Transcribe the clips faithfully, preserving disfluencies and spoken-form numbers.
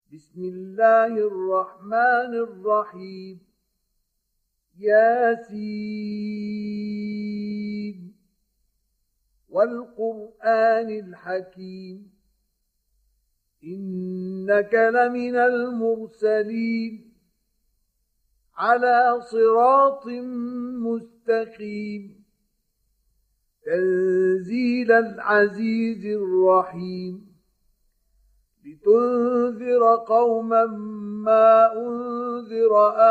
بسم الله الرحمن الرحيم. ياسين والقرآن الحكيم إنك لمن المرسلين على صراط مستقيم تنزيل العزيز الرحيم لتنذر قوما ما أنذر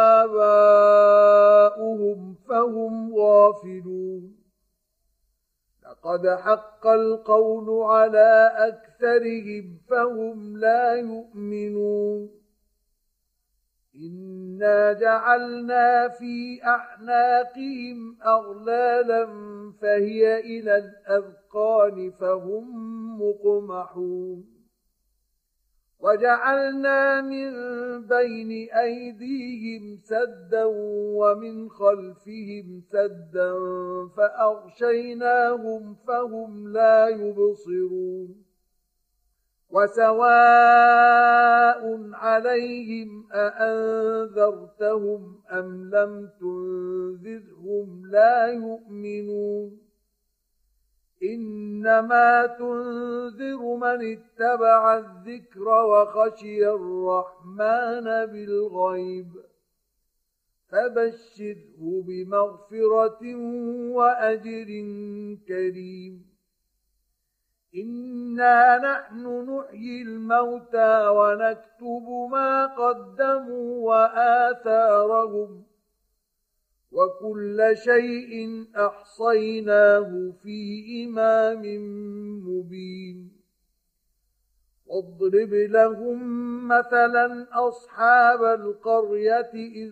آباؤهم فهم غافلون. لقد حق القول على أكثرهم فهم لا يؤمنون. إنا جعلنا في أعناقهم أغلالا فهي إلى الأذقان فهم مقمحون. وجعلنا من بين أيديهم سدا ومن خلفهم سدا فأغشيناهم فهم لا يبصرون. وسواء عليهم أأنذرتهم أم لم تنذرهم لا يؤمنون. إنما تنذر من اتبع الذكر وخشي الرحمن بالغيب فبشره بمغفرة وأجر كريم. إنا نحن نحيي الموتى ونكتب ما قدموا وآثارهم وكل شيء أحصيناه في إمام مبين. واضرب لهم مثلا أصحاب القرية إذ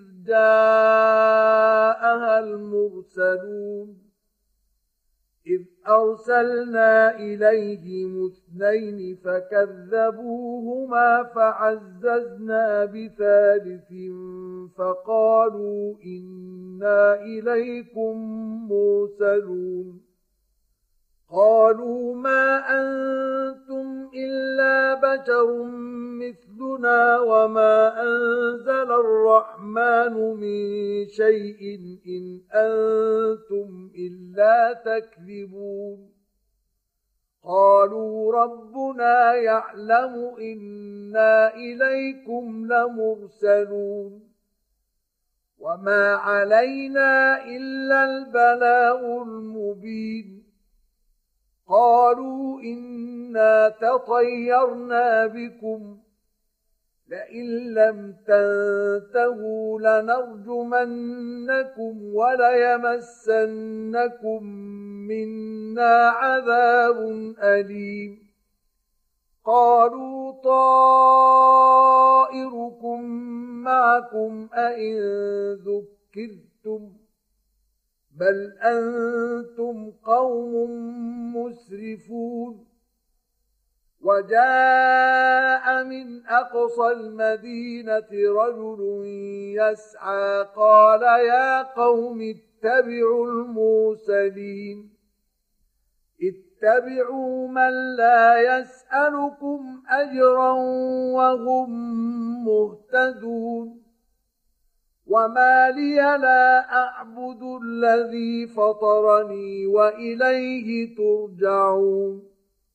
جاءها المرسلون إذ أرسلنا إليهم اثنين فكذبوهما فعززنا بثالث فقالوا إنا إليكم مرسلون. قالوا ما أنتم إلا بشر مثلنا وما أنزل الرحمن من شيء إن أنتم إلا تكذبون. قالوا ربنا يعلم إنا إليكم لمرسلون وما علينا إلا البلاغ المبين. قالوا إنا تطيرنا بكم لئن لم تنتهوا لنرجمنكم وليمسنكم منا عذاب أليم. قالوا طائركم معكم أئن ذكرتم بل أنتم قوم مسرفون. وجاء من أقصى المدينة رجل يسعى قال يا قوم اتبعوا المرسلين اتبعوا من لا يسألكم أجرا وهم مهتدون. وما لي لا أعبد الذي فطرني وإليه ترجعون.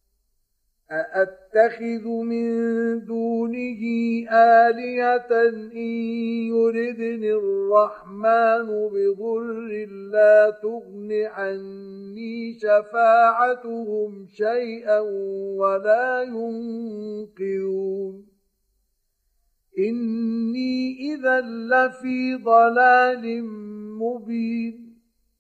أأتخذ من دونه آلهة إن يردني الرحمن بضر لا تغن عني شفاعتهم شيئا ولا ينقذون. إني إذا لفي ضلال مبين.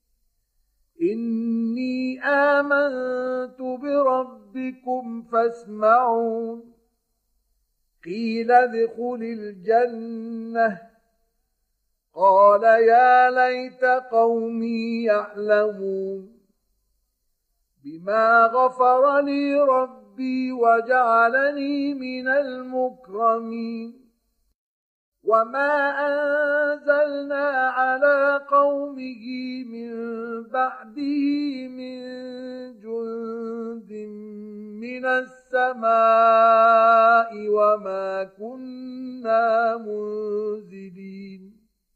إني آمنت بربكم فاسمعون. قيل ادخل الجنة قال يا ليت قومي يعلمون. بما غفر لي ربي وجعلني من المكرمين. وما أنزلنا على قومه من بعده من جند من السماء وما كنا منزلين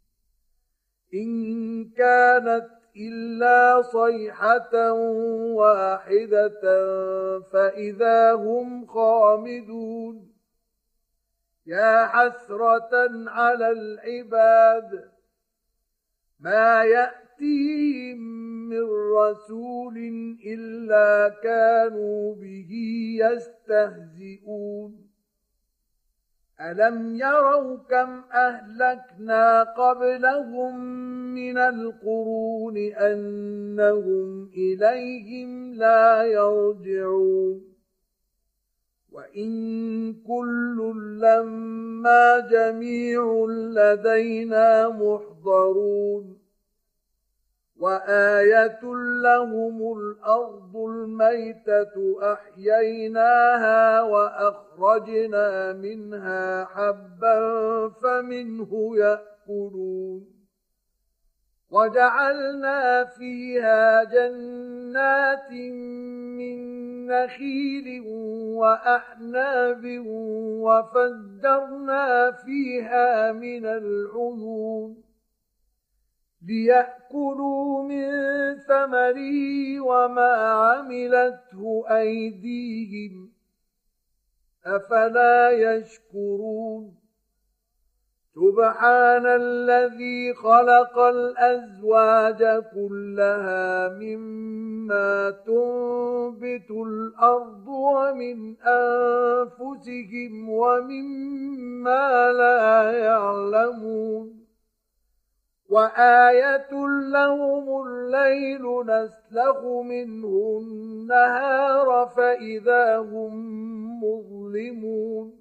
إن كانت إلا صيحة واحدة فإذا هم خامدون يا حسرة على العباد ما يأتيهم من رسول إلا كانوا به يستهزئون ألم يروا كم أهلكنا قبلهم من القرون أنهم إليهم لا يرجعون وإن كل لما جميع لدينا محضرون وآية لهم الأرض الميتة أحييناها وأخرجنا منها حبا فمنه يأكلون وجعلنا فيها جنات من نخيل وأعناب وفجرنا فيها من العيون ليأكلوا من ثمره وما عملته أيديهم أفلا يشكرون سبحان الذي خلق الأزواج كلها مما تنبت الأرض ومن أنفسهم ومما لا يعلمون وآية لهم الليل نسلخ منه النهار فإذا هم مظلمون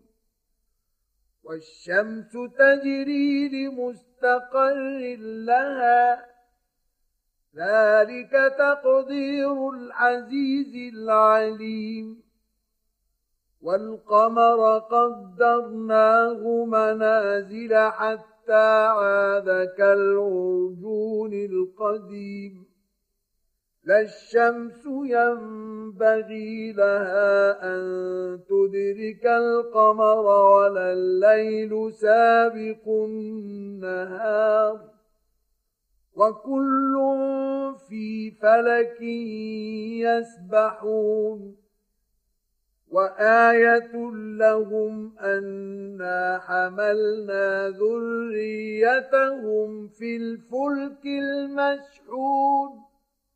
والشمس تجري لمستقر لها ذلك تقدير العزيز العليم والقمر قدرناه منازل حتى عاد كالعرجون القديم لا الشمس ينبغي لها أن تدرك القمر ولا الليل سابق النهار وكل في فلك يسبحون وآية لهم أنا حملنا ذريتهم في الفلك المشحون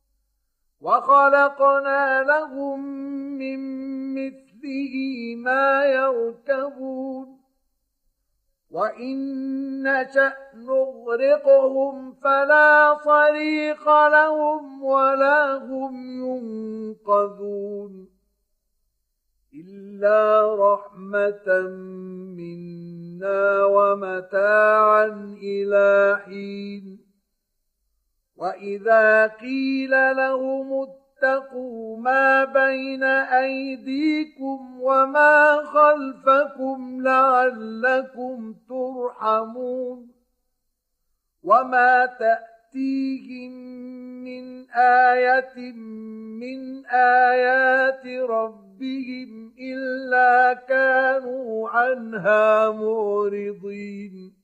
وخلقنا لهم من مثله ما يركبون وإن نشأ نغرقهم فلا صريخ لهم ولا هم ينقذون إلا رحمة منا ومتاعا إلى حين وإذا قيل لهم اتقوا ما بين أيديكم وما خلفكم لعلكم ترحمون وما تأتيهم من آية من آيات ربهم إلا كانوا عنها معرضين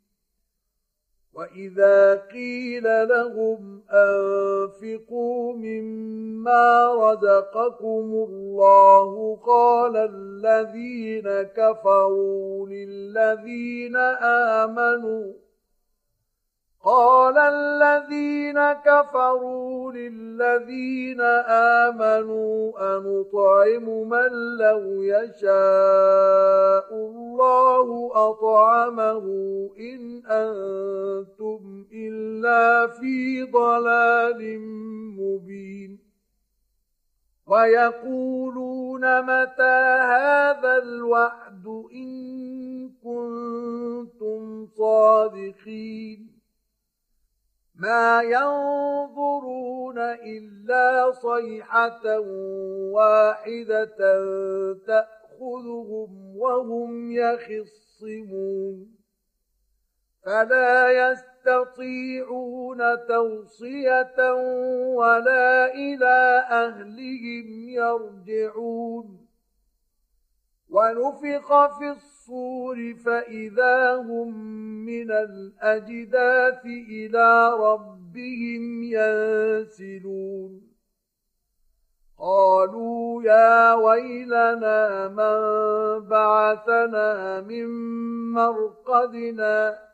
وإذا قيل لهم أنفقوا مما رزقكم الله قال الذين كفروا للذين آمنوا قال الذين كفروا للذين آمنوا أنطعم من لو يشاء الله أطعمه إن أنتم إلا في ضلال مبين ويقولون متى هذا الوعد إن كنتم صادقين ما ينظرون إلا صيحة واحدة تأخذهم وهم يخصمون فلا يستطيعون توصية ولا إلى أهلهم يرجعون ونفخ في الصور فإذا هم من الأجداث إلى ربهم ينسلون قالوا يا ويلنا من بعثنا من مرقدنا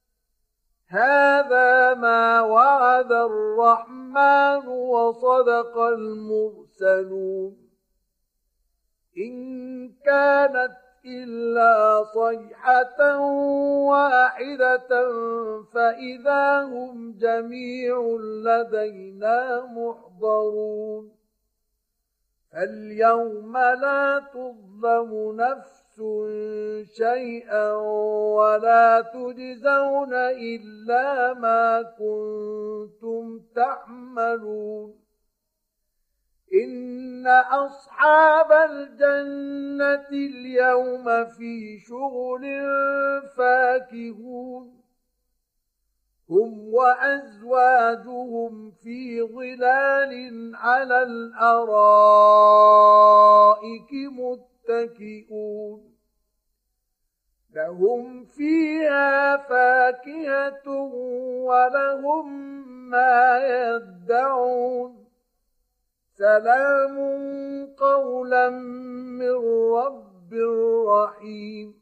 هذا ما وعد الرحمن وصدق المرسلون إن كانت إلا صيحة واحدة فإذا هم جميع لدينا محضرون اليوم لا تظلم نفس شيئا ولا تجزون إلا ما كنتم تعملون إن أصحاب الجنة اليوم في شغل فاكهون هم وأزواجهم في ظلال على الأرائك متكئون لهم فيها فاكهة ولهم ما يدعون سلام قولا من رب رحيم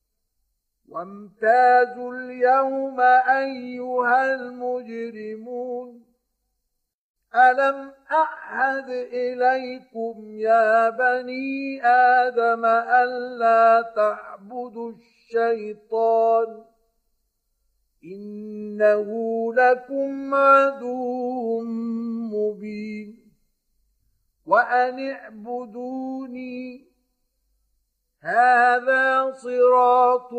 وامتازوا اليوم أيها المجرمون ألم أعهد إليكم يا بني آدم ألا تعبدوا الشيطان إنه لكم عدو مبين وأن اعبدوني هذا صراط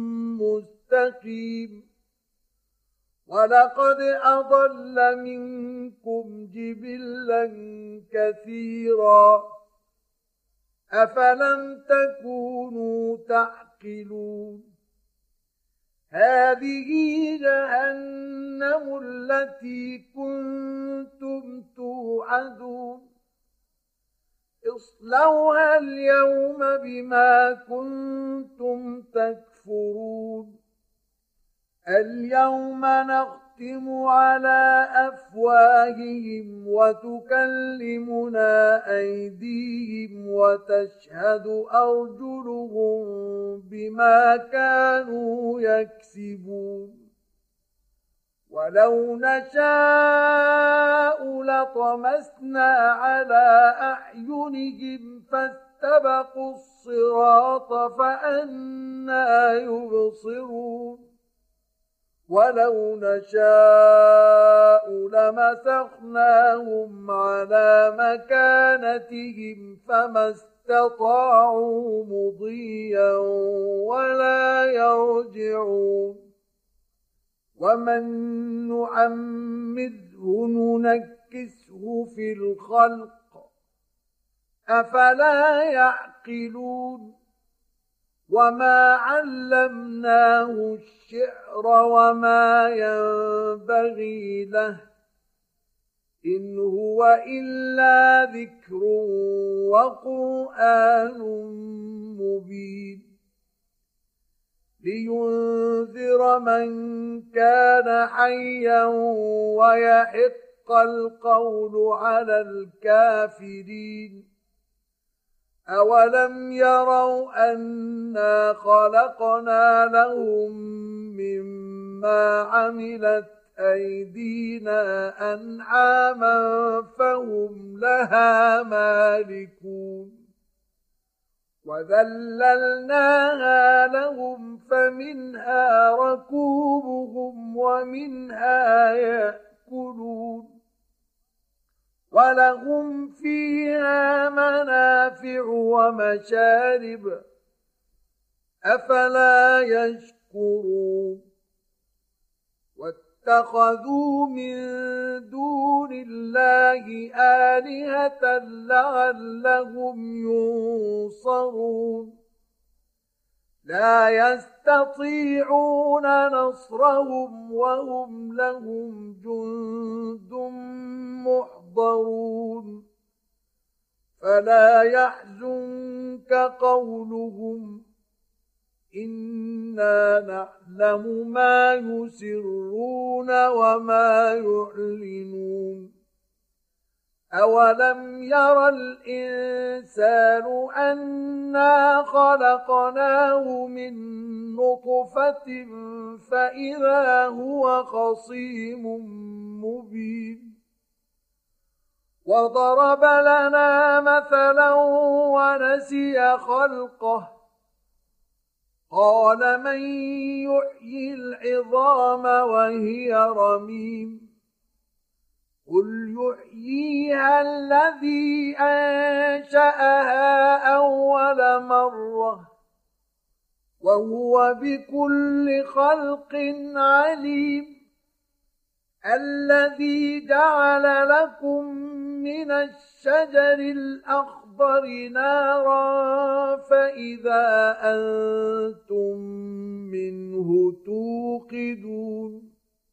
مستقيم ولقد أضل منكم جبلا كثيرا أفلم تكونوا تعقلون هذه جهنم التي كنتم توعدون اصلوها اليوم بما كنتم تكفرون اليوم نختم على أفواههم وتكلمنا أيديهم وتشهد أرجلهم بما كانوا يكسبون ولو نشاء لطمسنا على أعينهم فاستبقوا الصراط فأنى يبصرون ولو نشاء لمسخناهم على مكانتهم فما استطاعوا مضيا ولا يرجعون ومن نعمره ننكسه في الخلق أفلا يعقلون وما علمناه الشعر وما ينبغي له إن هو إلا ذكر وقرآن مبين لينذر من كان حيا ويحق القول على الكافرين أولم يروا أنا خلقنا لهم مما عملت أيدينا أنعاما فهم لها مالكون وذللناها لهم فمنها ركوبهم ومنها يأكلون ولهم فيها منافع ومشارب أفلا يشكرون واتخذوا من دون الله آلهة لعلهم ينصرون لا يستطيعون نصرهم وهم لهم جند محضرون فلا يحزنك قولهم إنا نعلم ما يسرون وما يعلنون أولم ير الإنسان أنا خلقناه من نطفة فإذا هو خصيم مبين وضرب لنا مثلا ونسي خلقه قال من يحيي العظام وهي رميم قل يحييها الذي أنشأها أول مرة وهو بكل خلق عليم الذي جعل لكم من الشجر الأخضر نارا فإذا أنتم منه توقدون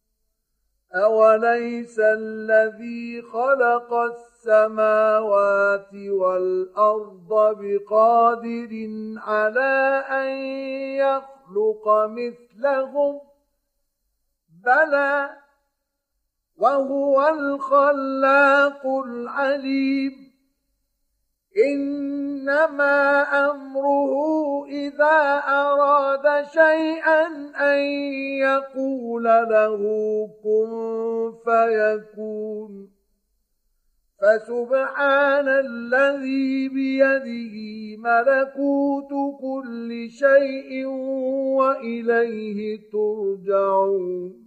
أوليس الذي خلق السماوات والأرض بقادر على أن يخلق مثلهم بلى وهو الخلاق العليم إنما أمره إذا أراد شيئا أن يقول له كن فيكون فسبحان الذي بيده ملكوت كل شيء وإليه ترجعون